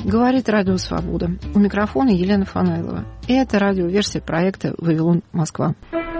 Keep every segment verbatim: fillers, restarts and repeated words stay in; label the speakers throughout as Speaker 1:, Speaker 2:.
Speaker 1: Говорит Радио Свобода. У микрофона Елена Фанайлова. И это радиоверсия проекта «Вавилон, Москва».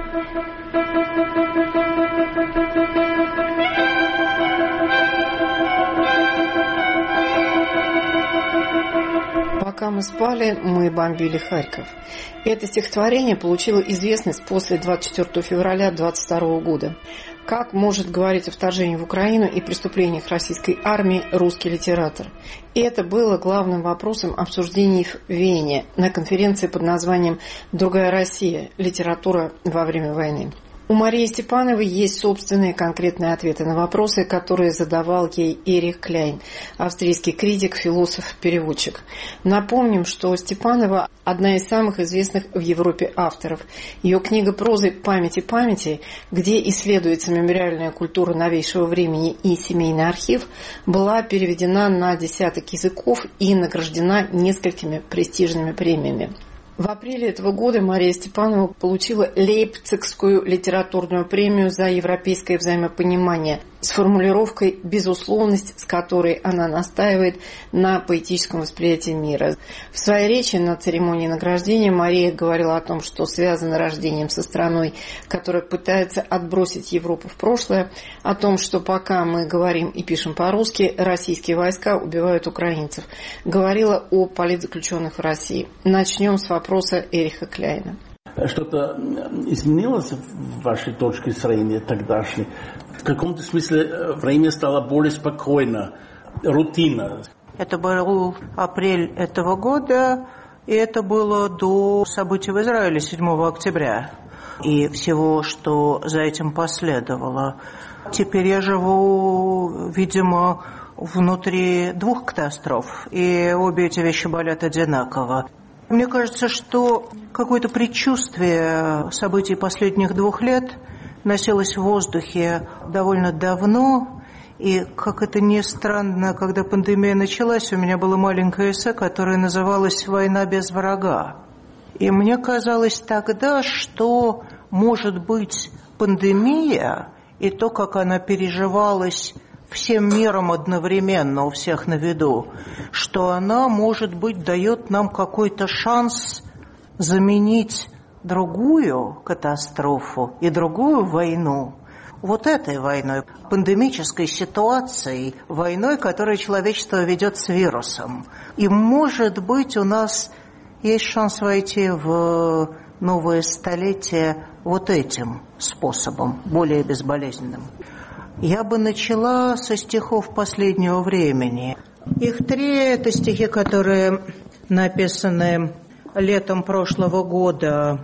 Speaker 1: «Пока мы спали, мы бомбили Харьков». Это стихотворение получило известность после двадцать четвёртого февраля двадцать второго года. Как может говорить о вторжении в Украину и преступлениях российской армии русский литератор? И это было главным вопросом обсуждений в Вене на конференции под названием «Другая Россия. Литература во время войны». У Марии Степановой есть собственные конкретные ответы на вопросы, которые задавал ей Эрих Кляйн, австрийский критик, философ, переводчик. Напомним, что Степанова – одна из самых известных в Европе авторов. Ее книга прозы «Память и памяти», где исследуется мемориальная культура новейшего времени и семейный архив, была переведена на десяток языков и награждена несколькими престижными премиями. В апреле этого года Мария Степанова получила Лейпцигскую литературную премию за европейское взаимопонимание с формулировкой «безусловность», с которой она настаивает на поэтическом восприятии мира. В своей речи на церемонии награждения Мария говорила о том, что связано рождением со страной, которая пытается отбросить Европу в прошлое, о том, что пока мы говорим и пишем по-русски, российские войска убивают украинцев. Говорила о политзаключенных в России. Начнем с вопроса Эриха Кляйна.
Speaker 2: Что-то изменилось в вашей точке зрения тогдашней? В каком-то смысле время стало более спокойно, рутина?
Speaker 3: Это был апрель этого года, и это было до событий в Израиле седьмого октября и всего, что за этим последовало. Теперь я живу, видимо, внутри двух катастроф, и обе эти вещи болят одинаково. Мне кажется, что какое-то предчувствие событий последних двух лет носилось в воздухе довольно давно, и, как это ни странно, когда пандемия началась, у меня было маленькое эссе, которое называлось «Война без врага». И мне казалось тогда, что, может быть, пандемия и то, как она переживалась всем миром одновременно, у всех на виду, что она, может быть, дает нам какой-то шанс заменить другую катастрофу и другую войну вот этой войной, пандемической ситуацией, войной, которую человечество ведет с вирусом. И, может быть, у нас есть шанс войти в новое столетие вот этим способом, более безболезненным. Я бы начала со стихов последнего времени. Их три – это стихи, которые написаны летом прошлого года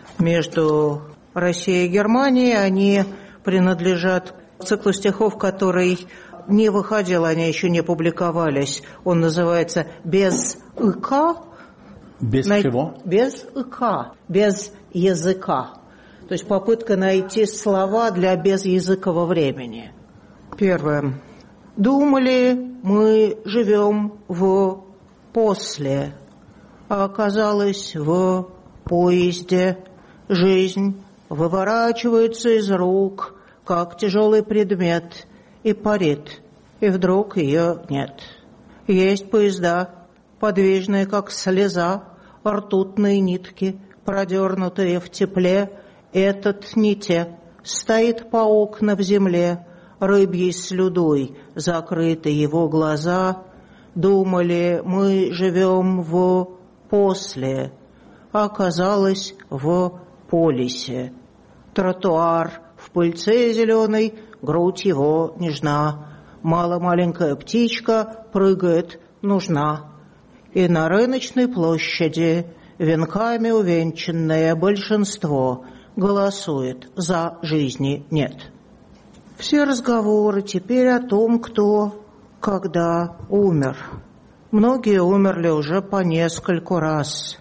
Speaker 3: между Россией и Германией. Они принадлежат циклу стихов, который не выходил, они еще не публиковались. Он называется «Без ика».
Speaker 2: Без
Speaker 3: На...
Speaker 2: чего?
Speaker 3: Без ика, без языка. То есть попытка найти слова для безязыкового времени. Первое. Думали, мы живем в после, а оказалось в поезде. Жизнь выворачивается из рук, как тяжелый предмет, и парит, и вдруг ее нет. Есть поезда, подвижные, как слеза, ртутные нитки, продернутые в тепле. Этот не те, стоит по окна в земле, рыбьей слюдой закрыты его глаза. Думали, мы живем в после, а оказалось в полисе. Тротуар в пыльце зеленой, грудь его нежна. Мало-маленькая птичка прыгает, нужна. И на рыночной площади венками увенчанное большинство голосует «за жизни нет». Все разговоры теперь о том, кто, когда умер. Многие умерли уже по нескольку раз.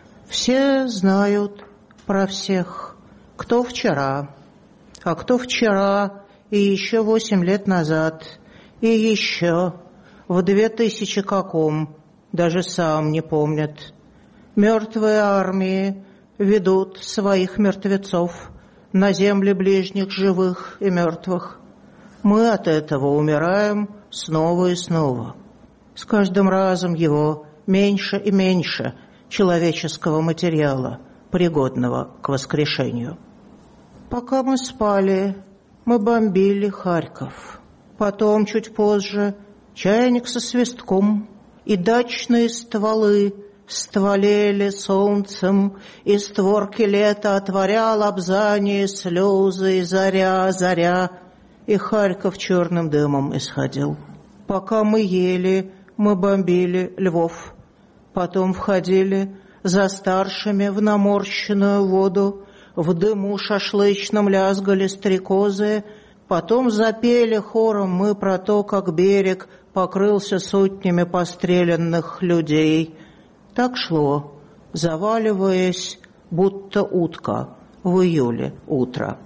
Speaker 3: Все знают про всех, кто вчера, а кто вчера и еще восемь лет назад, и еще в две тысячи каком, даже сам не помнят. Мертвые армии ведут своих мертвецов на земли ближних живых и мертвых. Мы от этого умираем снова и снова. С каждым разом его меньше и меньше человеческого материала, пригодного к воскрешению. Пока мы спали, мы бомбили Харьков. Потом, чуть позже, чайник со свистком и дачные стволы стволели солнцем, и створки лета отворял обзание слезы, и заря, заря, и Харьков черным дымом исходил. Пока мы ели, мы бомбили Львов. Потом входили за старшими в наморщенную воду, в дыму шашлычном лязгали стрекозы, потом запели хором мы про то, как берег покрылся сотнями постреленных людей. Так шло, заваливаясь, будто утка в июле утро.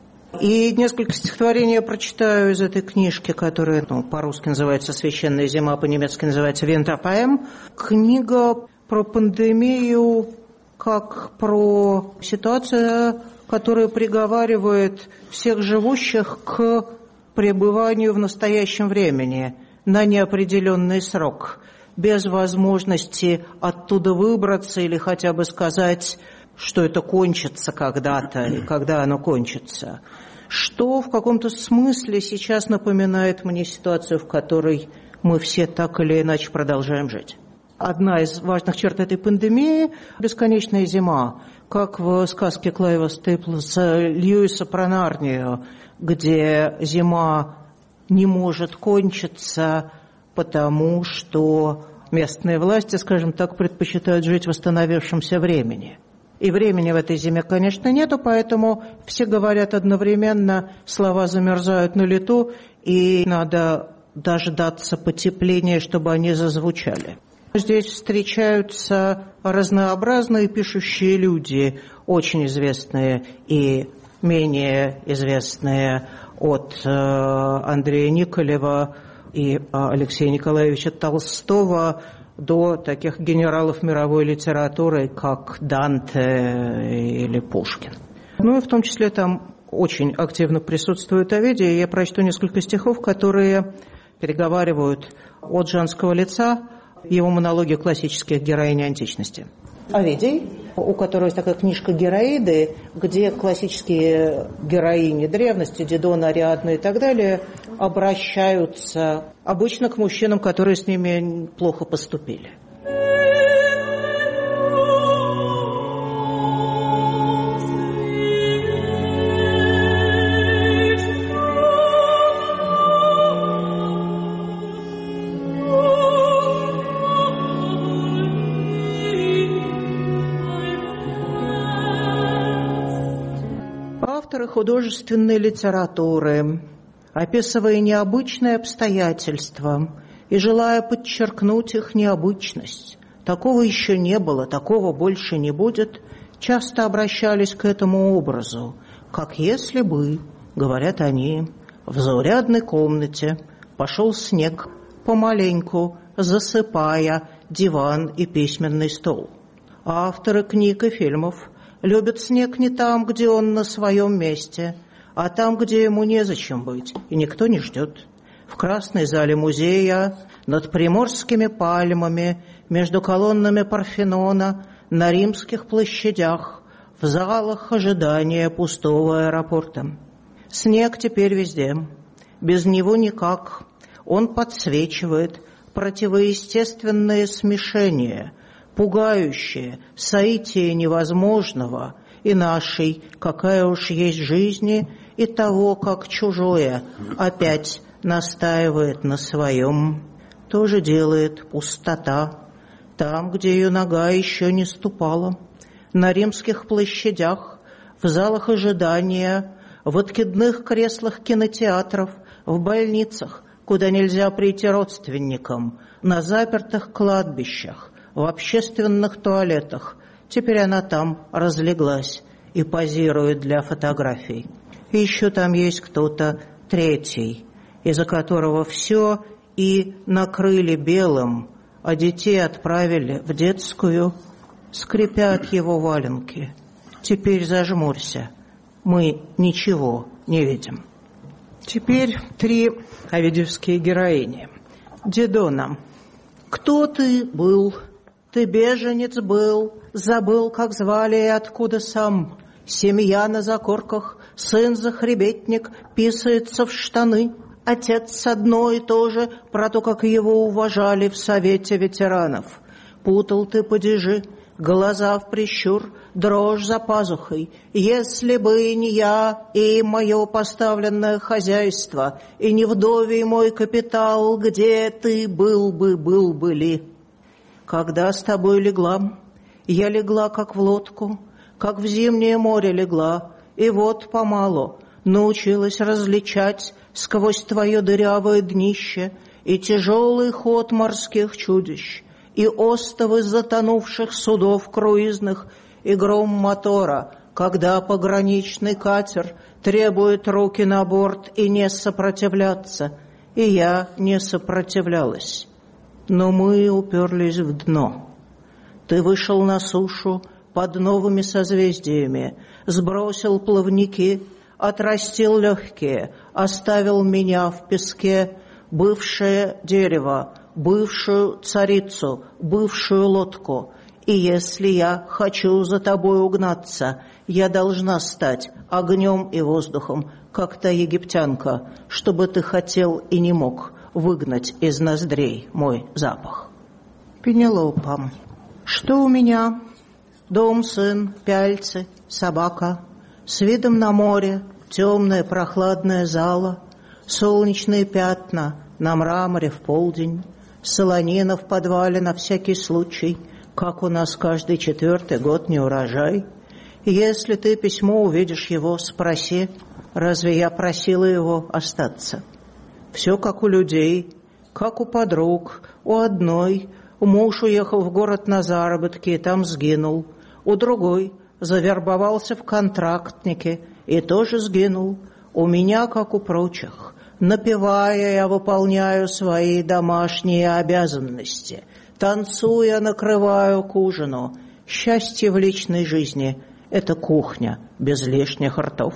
Speaker 3: И несколько стихотворений я прочитаю из этой книжки, которая, ну, по-русски называется «Священная зима», по-немецки называется «Winterpoem». Книга про пандемию, как про ситуацию, которая приговаривает всех живущих к пребыванию в настоящем времени на неопределенный срок, без возможности оттуда выбраться или хотя бы сказать, что это кончится когда-то и когда оно кончится. Что в каком-то смысле сейчас напоминает мне ситуацию, в которой мы все так или иначе продолжаем жить. Одна из важных черт этой пандемии – бесконечная зима, как в сказке Клайва Стейплса Льюиса про Нарнию, где зима не может кончиться, потому что местные власти, скажем так, предпочитают жить в восстановившемся времени. И времени в этой зиме, конечно, нету, поэтому все говорят одновременно, слова замерзают на лету, и надо дождаться потепления, чтобы они зазвучали. Здесь встречаются разнообразные пишущие люди, очень известные и менее известные, от э, Андрея Николева и э, Алексея Николаевича Толстого до таких генералов мировой литературы, как Данте или Пушкин. Ну и в том числе там очень активно присутствует Овидий. Я прочту несколько стихов, которые переговаривают от женского лица его монологи классических героинь античности. Овидий, у которого есть такая книжка «Героиды», где классические героини древности, Дидона, Ариадна и так далее, обращаются обычно к мужчинам, которые с ними плохо поступили. Художественной литературы, описывая необычные обстоятельства и желая подчеркнуть их необычность, такого еще не было, такого больше не будет, часто обращались к этому образу, как если бы, говорят они, в заурядной комнате пошел снег, помаленьку засыпая диван и письменный стол. Авторы книг и фильмов любят снег не там, где он на своем месте, а там, где ему незачем быть, и никто не ждет. В красной зале музея, над приморскими пальмами, между колоннами Парфенона, на римских площадях, в залах ожидания пустого аэропорта. Снег теперь везде. Без него никак. Он подсвечивает противоестественное смешение, пугающее соитие невозможного и нашей, какая уж есть жизни, и того, как чужое опять настаивает на своем. То же делает пустота, там, где ее нога еще не ступала, на римских площадях, в залах ожидания, в откидных креслах кинотеатров, в больницах, куда нельзя прийти родственникам, на запертых кладбищах, в общественных туалетах. Теперь она там разлеглась и позирует для фотографий. И еще там есть кто-то третий, из-за которого все и накрыли белым, а детей отправили в детскую, скрипят его валенки. Теперь зажмурься, мы ничего не видим. Теперь три овидиевские героини. Дидона. Кто ты был? Ты беженец был, забыл, как звали и откуда сам. Семья на закорках, сын-захребетник, писается в штаны. Отец одно и то же, про то, как его уважали в Совете ветеранов. Путал ты падежи, глаза в прищур, дрожь за пазухой. Если бы не я и мое поставленное хозяйство, и не вдовий мой капитал, где ты был бы, был бы ли? Когда с тобой легла, я легла, как в лодку, как в зимнее море легла, и вот помалу научилась различать сквозь твое дырявое днище и тяжелый ход морских чудищ, и остовы затонувших судов круизных, и гром мотора, когда пограничный катер требует руки на борт и не сопротивляться, и я не сопротивлялась. Но мы уперлись в дно. Ты вышел на сушу под новыми созвездиями, сбросил плавники, отрастил легкие, оставил меня в песке, бывшее дерево, бывшую царицу, бывшую лодку. И если я хочу за тобой угнаться, я должна стать огнем и воздухом, как та египтянка, чтобы ты хотел и не мог выгнать из ноздрей мой запах. Пенелопа, что у меня? Дом, сын, пяльцы, собака, с видом на море, темная прохладная зала, солнечные пятна на мраморе в полдень, солонина в подвале на всякий случай, как у нас каждый четвертый год не урожай. Если ты письмо увидишь его, спроси, разве я просила его остаться? Все как у людей, как у подруг, у одной. Муж уехал в город на заработки и там сгинул. У другой завербовался в контрактнике и тоже сгинул. У меня, как у прочих, напевая, я выполняю свои домашние обязанности. Танцуя, накрываю к ужину. Счастье в личной жизни — это кухня без лишних ртов.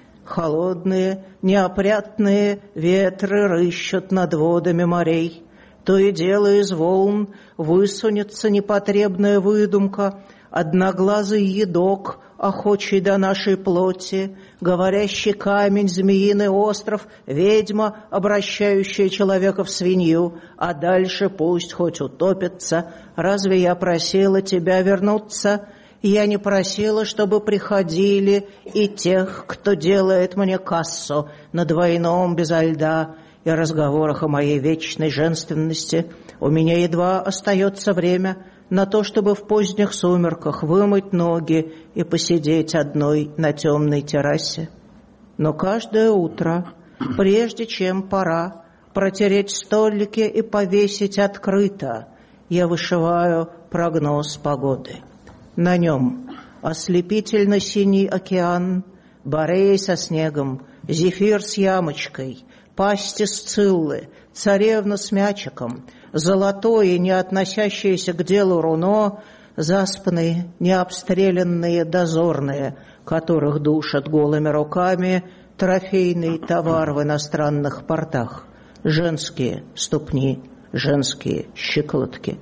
Speaker 3: Холодные, неопрятные ветры рыщут над водами морей. То и дело из волн высунется непотребная выдумка, одноглазый едок, охочий до нашей плоти, говорящий камень, змеиный остров, ведьма, обращающая человека в свинью, а дальше пусть хоть утопится. Разве я просила тебя вернуться? Я не просила, чтобы приходили и тех, кто делает мне кассу на двойном безо льда и разговорах о моей вечной женственности. У меня едва остается время на то, чтобы в поздних сумерках вымыть ноги и посидеть одной на темной террасе. Но каждое утро, прежде чем пора протереть столики и повесить открыто, я вышиваю прогноз погоды. На нем ослепительно-синий океан, Борей со снегом, зефир с ямочкой, пасти Сциллы, царевна с мячиком, золотое, не относящееся к делу руно, заспанные, необстрелянные дозорные, которых душат голыми руками трофейный товар в иностранных портах, женские ступни, женские щиколотки.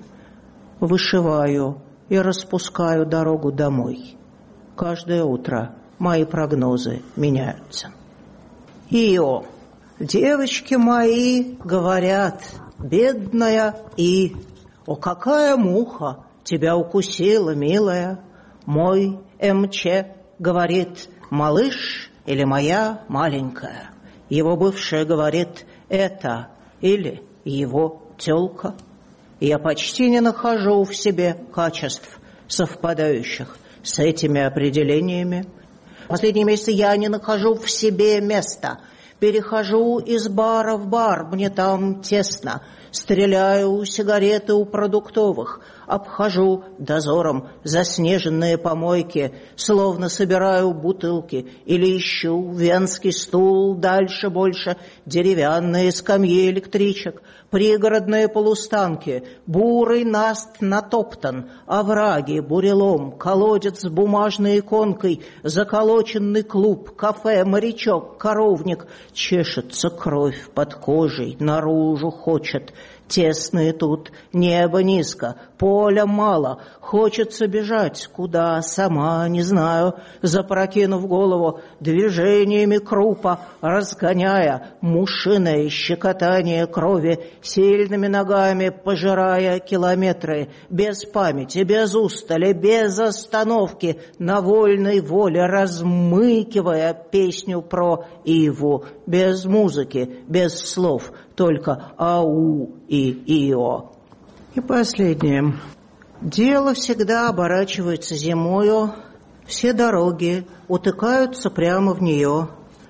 Speaker 3: Вышиваю и распускаю дорогу домой. Каждое утро мои прогнозы меняются. Ио, девочки мои говорят, бедная И, о, какая муха тебя укусила, милая. Мой МЧ говорит, малыш или моя маленькая. Его бывшая говорит, это или его тёлка. Я почти не нахожу в себе качеств, совпадающих с этими определениями. Последние месяцы я не нахожу в себе места. Перехожу из бара в бар, мне там тесно. Стреляю сигареты у продуктовых. обхожу дозором заснеженные помойки, словно собираю бутылки, или ищу венский стул, дальше больше деревянные скамьи электричек, пригородные полустанки, бурый наст натоптан, овраги, бурелом, колодец с бумажной иконкой, заколоченный клуб, кафе, морячок, коровник. Чешется кровь под кожей, наружу хочет. Тесные тут, небо низко, поля мало, хочется бежать, куда, сама не знаю, запрокинув голову, движениями крупа, разгоняя мушиное щекотание крови, сильными ногами пожирая километры, без памяти, без устали, без остановки, на вольной воле размыкивая песню про Иву, без музыки, без слов, только ау и ио. И последнее. Дело всегда оборачивается зимою, все дороги утыкаются прямо в нее.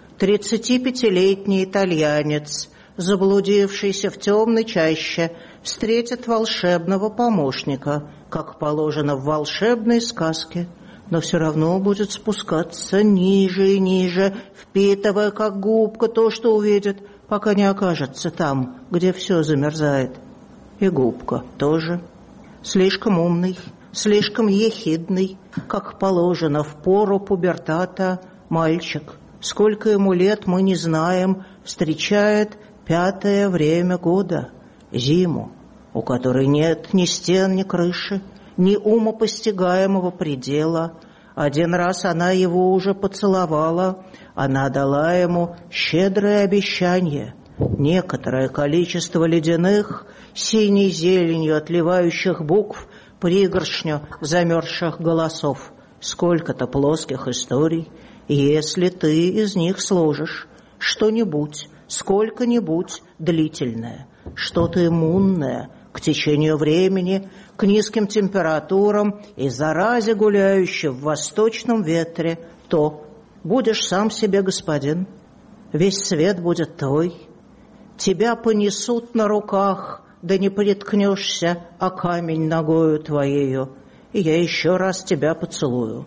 Speaker 3: Тридцатипятилетний итальянец, заблудившийся в темной чаще, встретит волшебного помощника, как положено в волшебной сказке, но все равно будет спускаться ниже и ниже, впитывая как губка то, что увидит, пока не окажется там, где все замерзает. И губка тоже. Слишком умный, слишком ехидный, как положено в пору пубертата, мальчик, сколько ему лет мы не знаем, встречает пятое время года, зиму, у которой нет ни стен, ни крыши, ни умопостигаемого предела. Один раз она его уже поцеловала, она дала ему щедрое обещание, некоторое количество ледяных, синей зеленью отливающих букв, пригоршню замерзших голосов, сколько-то плоских историй, если ты из них сложишь что-нибудь, сколько-нибудь длительное, что-то иммунное к течению времени, к низким температурам и заразе, гуляющей в восточном ветре, то будешь сам себе господин, весь свет будет твой, тебя понесут на руках, да не приткнешься о камень ногою твоею, и я еще раз тебя поцелую.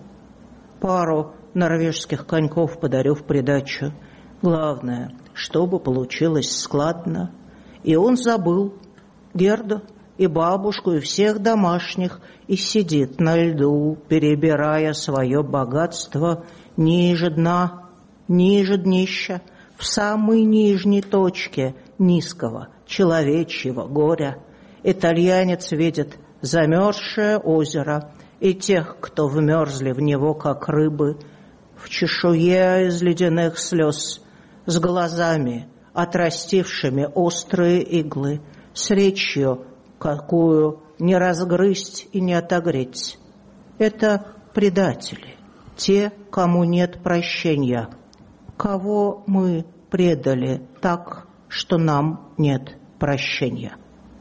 Speaker 3: Пару норвежских коньков подарю в придачу. Главное, чтобы получилось складно. И он забыл Герду и бабушку, и всех домашних, и сидит на льду, перебирая свое богатство ниже дна, ниже днища, в самой нижней точке низкого человечьего горя. Итальянец видит замерзшее озеро и тех, кто вмерзли в него, как рыбы, в чешуе из ледяных слез, с глазами, отрастившими острые иглы, с речью, какую не разгрызть и не отогреть. Это предатели, те, кому нет прощения, кого мы предали так, что нам нет прощения.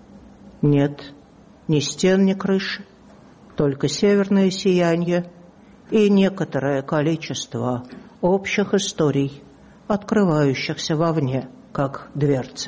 Speaker 3: Нет ни стен, ни крыши, только северное сияние и некоторое количество общих историй, открывающихся вовне, как дверцы.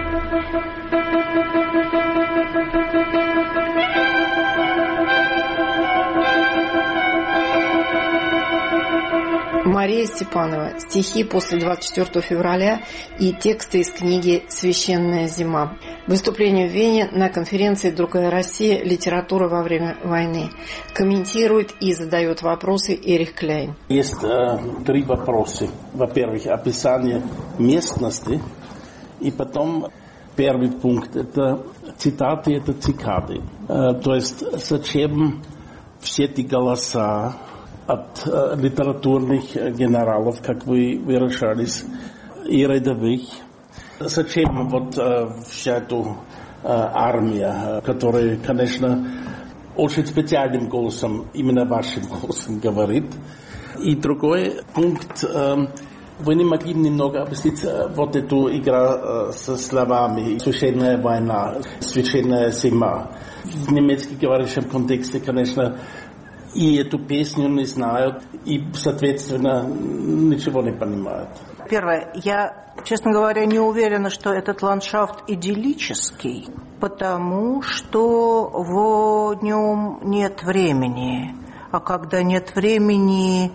Speaker 1: Мария Степанова. Стихи после двадцать четвёртого февраля и тексты из книги «Священная зима». Выступление в Вене на конференции «Другая Россия. Литература во время войны». Комментирует и задает вопросы Эрих Кляйн.
Speaker 2: Есть э, три вопроса. Во-первых, описание местности. И потом первый пункт – это цитаты, это цикады. Э, то есть зачем все эти голоса от э, литературных генералов, как вы выражались, и рядовых. Зачем вот э, вся эта э, армия, которая, конечно, очень специальным голосом, именно вашим голосом говорит. И другой пункт, э, вы не могли немного объяснить э, вот эту игру э, со словами «священная война», «священная зима». В немецком говорящем контексте, конечно, и эту песню не знают, и, соответственно, ничего не понимают.
Speaker 3: Первое. Я, честно говоря, не уверена, что этот ландшафт идиллический. Потому что в нем нет времени. А когда нет времени,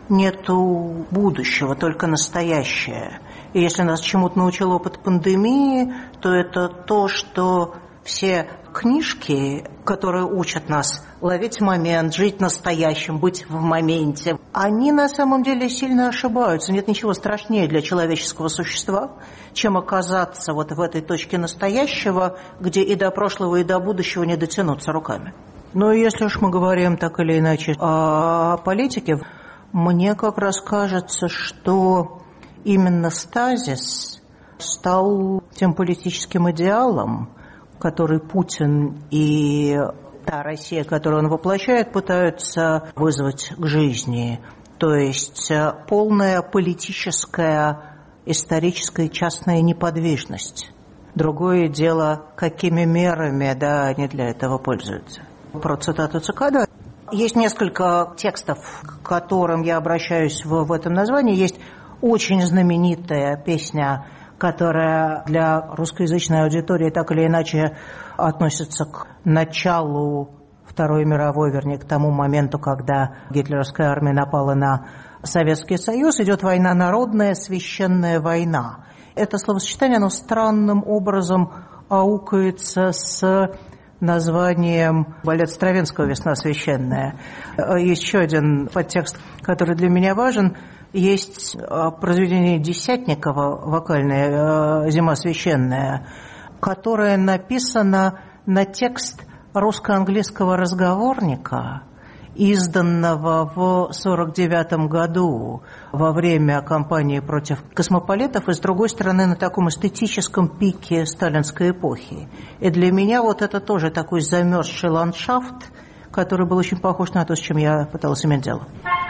Speaker 3: нету будущего, только настоящее. И если нас чему-то научил опыт пандемии, то это то, что все книжки, которые учат нас ловить момент, жить настоящим, быть в моменте, они на самом деле сильно ошибаются. Нет ничего страшнее для человеческого существа, чем оказаться вот в этой точке настоящего, где и до прошлого, и до будущего не дотянуться руками. Но если уж мы говорим так или иначе о политике, мне как раз кажется, что именно стазис стал тем политическим идеалом, который Путин и та Россия, которую он воплощает, пытаются вызвать к жизни. То есть полная политическая, историческая частная неподвижность. Другое дело, какими мерами, да, они для этого пользуются. Про цитату Цикады. Есть несколько текстов, к которым я обращаюсь в, в этом названии. Есть очень знаменитая песня, которая для русскоязычной аудитории так или иначе относится к началу Второй мировой, вернее, к тому моменту, когда гитлеровская армия напала на Советский Союз. Идет война народная, священная война. Это словосочетание, оно странным образом аукается с названием балет Стравинского «Весна священная». Есть еще один подтекст, который для меня важен. Есть произведение Десятникова, вокальное «Зима священная», которое написано на текст русско-английского разговорника, изданного в сорок девятом году во время кампании против космополитов, и, с другой стороны, на таком эстетическом пике сталинской эпохи. И для меня вот это тоже такой замерзший ландшафт, который был очень похож на то, с чем я пыталась иметь дело.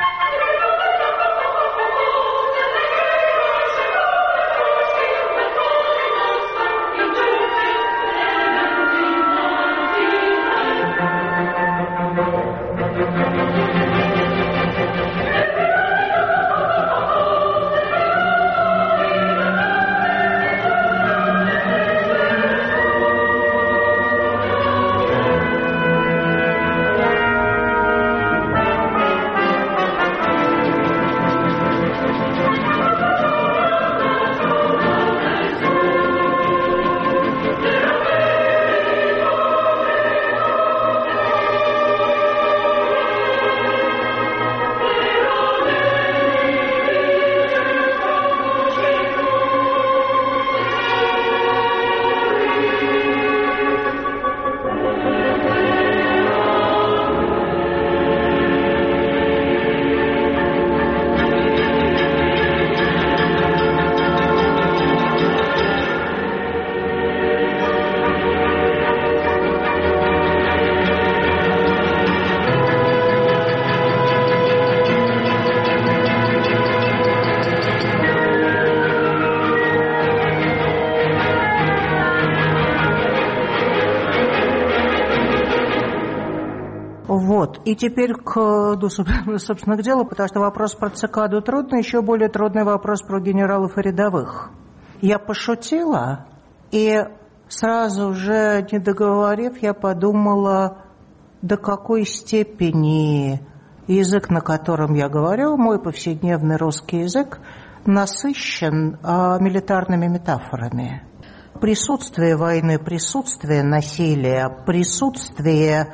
Speaker 3: Вот. И теперь к, собственно, к делу, потому что вопрос про цикаду трудный, еще более трудный вопрос про генералов и рядовых. Я пошутила, и сразу же, не договорив, я подумала, до какой степени язык, на котором я говорю, мой повседневный русский язык, насыщен а, милитарными метафорами. Присутствие войны, присутствие насилия, присутствие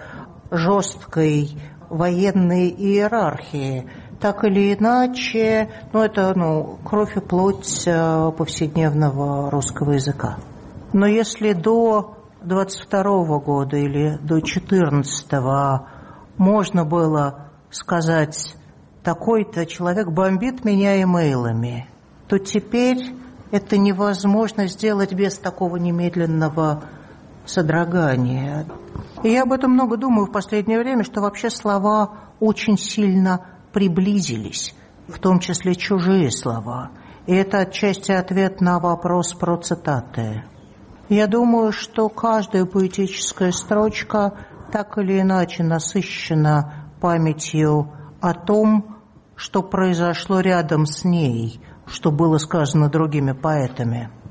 Speaker 3: жесткой военной иерархии, так или иначе, ну, это ну, кровь и плоть повседневного русского языка. Но если до двадцать второго года или до четырнадцатого можно было сказать, такой-то человек бомбит меня имейлами, то теперь это невозможно сделать без такого немедленного содрогания. И я об этом много думаю в последнее время, что вообще слова очень сильно приблизились, в том числе чужие слова. И это отчасти ответ на вопрос про цитаты. Я думаю, что каждая поэтическая строчка так или иначе насыщена памятью о том, что произошло рядом с ней, что было сказано другими поэтами.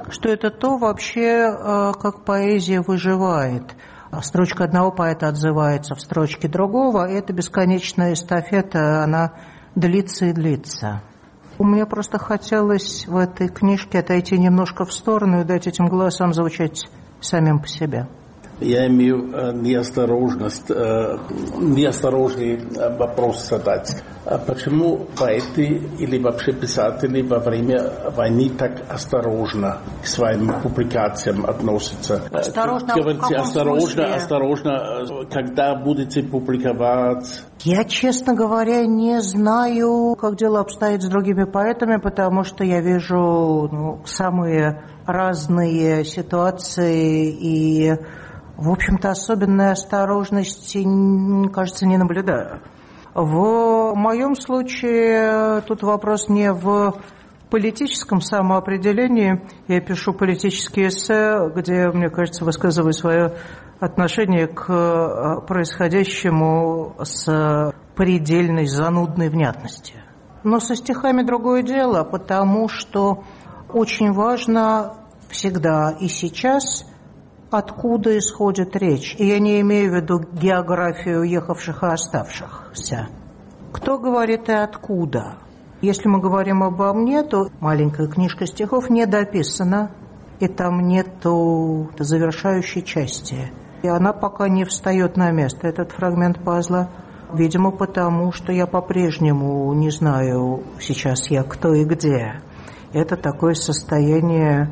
Speaker 3: что это то вообще, как поэзия выживает. Строчка одного поэта отзывается в строчке другого, и эта бесконечная эстафета, она длится и длится. Мне просто хотелось в этой книжке отойти немножко в сторону и дать этим голосам звучать самим по себе.
Speaker 2: Я имею э, неосторожность, э, неосторожный вопрос задать. А почему поэты или вообще писатели во время войны так осторожно к своим публикациям относятся?
Speaker 3: Осторожно,
Speaker 2: Говорите,
Speaker 3: в
Speaker 2: осторожно,
Speaker 3: смысле?
Speaker 2: осторожно, когда будете публиковать?
Speaker 3: Я, честно говоря, не знаю, как дело обстоит с другими поэтами, потому что я вижу ну, самые разные ситуации и, в общем-то, особенной осторожности, кажется, не наблюдаю. В моем случае тут вопрос не в политическом самоопределении. Я пишу политические эссе, где, мне кажется, высказываю свое отношение к происходящему с предельной занудной внятностью. Но со стихами другое дело, потому что очень важно всегда и сейчас, откуда исходит речь. И я не имею в виду географию уехавших и оставшихся. Кто говорит и откуда? Если мы говорим обо мне, то маленькая книжка стихов не дописана, и там нету завершающей части. И она пока не встает на место, этот фрагмент пазла. Видимо, потому что я по-прежнему не знаю сейчас я кто и где. Это такое состояние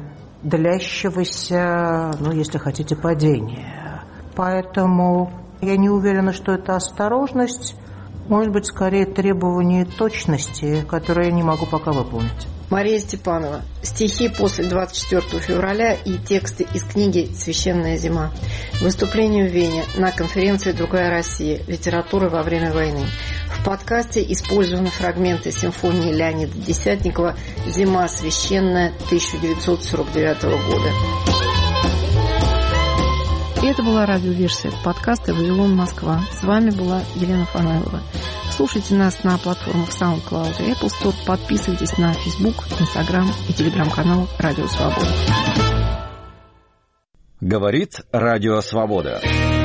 Speaker 3: длящегося, ну, если хотите, падения. Поэтому я не уверена, что это осторожность, может быть, скорее требование точности, которое я не могу пока выполнить.
Speaker 1: Мария Степанова. Стихи после двадцать четвёртого февраля и тексты из книги «Священная зима». Выступление в Вене на конференции «Другая Россия. Литература во время войны». В подкасте использованы фрагменты симфонии Леонида Десятникова «Зима священная» тысяча девятьсот сорок девятого года. И это была радиоверсия подкаста «Вавилон, Москва». С вами была Елена Фанайлова. Слушайте нас на платформах SoundCloud и Apple Store. Подписывайтесь на Facebook, Instagram и телеграм-канал «Радио Свобода».
Speaker 4: Говорит Радио Свобода.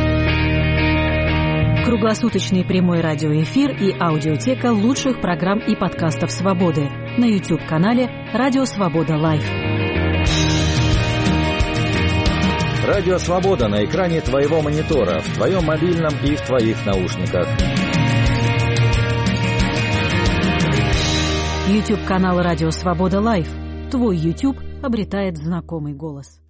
Speaker 5: Круглосуточный прямой радиоэфир и аудиотека лучших программ и подкастов «Свободы» на YouTube-канале «Радио Свобода Лайв».
Speaker 4: Радио Свобода на экране твоего монитора, в твоем мобильном и в твоих наушниках.
Speaker 5: YouTube-канал «Радио Свобода Лайв». Твой YouTube обретает знакомый голос.